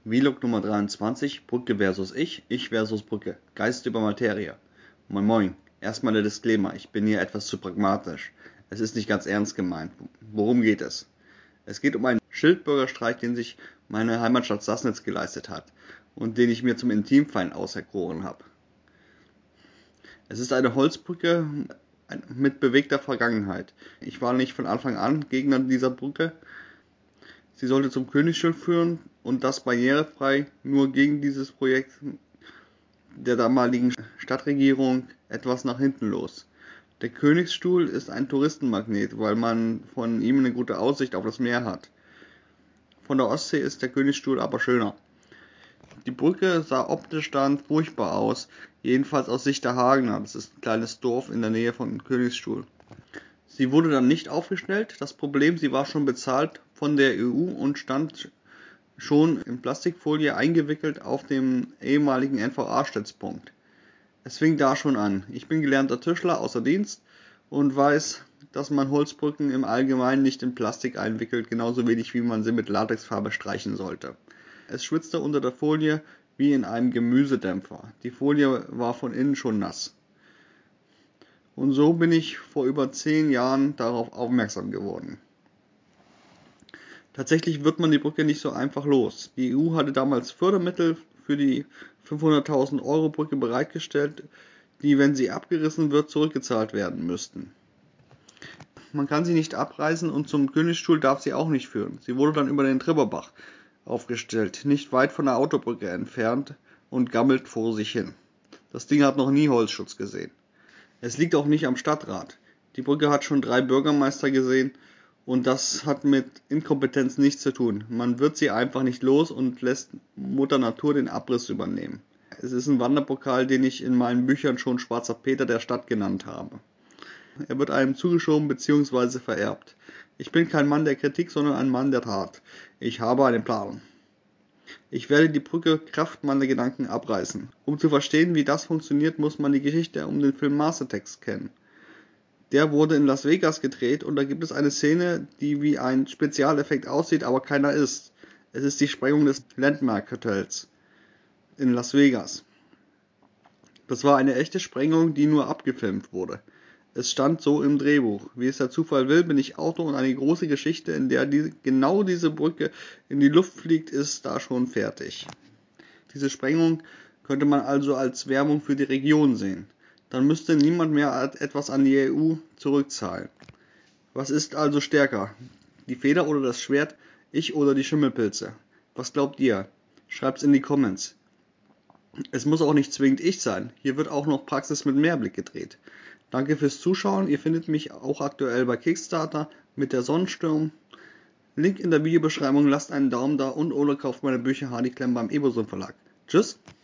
Vlog Nummer 23, Brücke versus ich versus Brücke, Geist über Materie. Moin Moin, erstmal der Disclaimer, ich bin hier etwas zu pragmatisch. Es ist nicht ganz ernst gemeint. Worum geht es? Es geht um einen Schildbürgerstreik, den sich meine Heimatstadt Sassnitz geleistet hat und den ich mir zum Intimfeind auserkoren habe. Es ist eine Holzbrücke mit bewegter Vergangenheit. Ich war nicht von Anfang an Gegner dieser Brücke. Sie sollte zum Königsstuhl führen und das barrierefrei, nur gegen dieses Projekt der damaligen Stadtregierung etwas nach hinten los. Der Königsstuhl ist ein Touristenmagnet, weil man von ihm eine gute Aussicht auf das Meer hat. Von der Ostsee ist der Königsstuhl aber schöner. Die Brücke sah optisch dann furchtbar aus, jedenfalls aus Sicht der Hagener, das ist ein kleines Dorf in der Nähe von Königsstuhl. Sie wurde dann nicht aufgestellt, das Problem, sie war schon bezahlt von der EU und stand schon in Plastikfolie eingewickelt auf dem ehemaligen NVA-Stützpunkt. Es fing da schon an. Ich bin gelernter Tischler außer Dienst und weiß, dass man Holzbrücken im Allgemeinen nicht in Plastik einwickelt, genauso wenig wie man sie mit Latexfarbe streichen sollte. Es schwitzte unter der Folie wie in einem Gemüsedämpfer. Die Folie war von innen schon nass. Und so bin ich vor über 10 Jahren darauf aufmerksam geworden. Tatsächlich wird man die Brücke nicht so einfach los. Die EU hatte damals Fördermittel für die 500.000 Euro Brücke bereitgestellt, die, wenn sie abgerissen wird, zurückgezahlt werden müssten. Man kann sie nicht abreißen und zum Königsstuhl darf sie auch nicht führen. Sie wurde dann über den Tribberbach aufgestellt, nicht weit von der Autobrücke entfernt und gammelt vor sich hin. Das Ding hat noch nie Holzschutz gesehen. Es liegt auch nicht am Stadtrat. Die Brücke hat schon 3 Bürgermeister gesehen und das hat mit Inkompetenz nichts zu tun. Man wird sie einfach nicht los und lässt Mutter Natur den Abriss übernehmen. Es ist ein Wanderpokal, den ich in meinen Büchern schon Schwarzer Peter der Stadt genannt habe. Er wird einem zugeschoben bzw. vererbt. Ich bin kein Mann der Kritik, sondern ein Mann der Tat. Ich habe einen Plan. Ich werde die Brücke Kraft meiner Gedanken abreißen. Um zu verstehen, wie das funktioniert, muss man die Geschichte um den Film Mars Attacks kennen. Der wurde in Las Vegas gedreht und da gibt es eine Szene, die wie ein Spezialeffekt aussieht, aber keiner ist. Es ist die Sprengung des Landmark Hotels in Las Vegas. Das war eine echte Sprengung, die nur abgefilmt wurde. Es stand so im Drehbuch. Wie es der Zufall will, bin ich Autor und eine große Geschichte, in der genau diese Brücke in die Luft fliegt, ist da schon fertig. Diese Sprengung könnte man also als Werbung für die Region sehen. Dann müsste niemand mehr etwas an die EU zurückzahlen. Was ist also stärker? Die Feder oder das Schwert? Ich oder die Schimmelpilze? Was glaubt ihr? Schreibt's in die Comments. Es muss auch nicht zwingend ich sein. Hier wird auch noch Praxis mit Mehrblick gedreht. Danke fürs Zuschauen. Ihr findet mich auch aktuell bei Kickstarter mit der Sonnensturm. Link in der Videobeschreibung. Lasst einen Daumen da und oder kauft meine Bücher Hardy Klemm beim Eboson Verlag. Tschüss.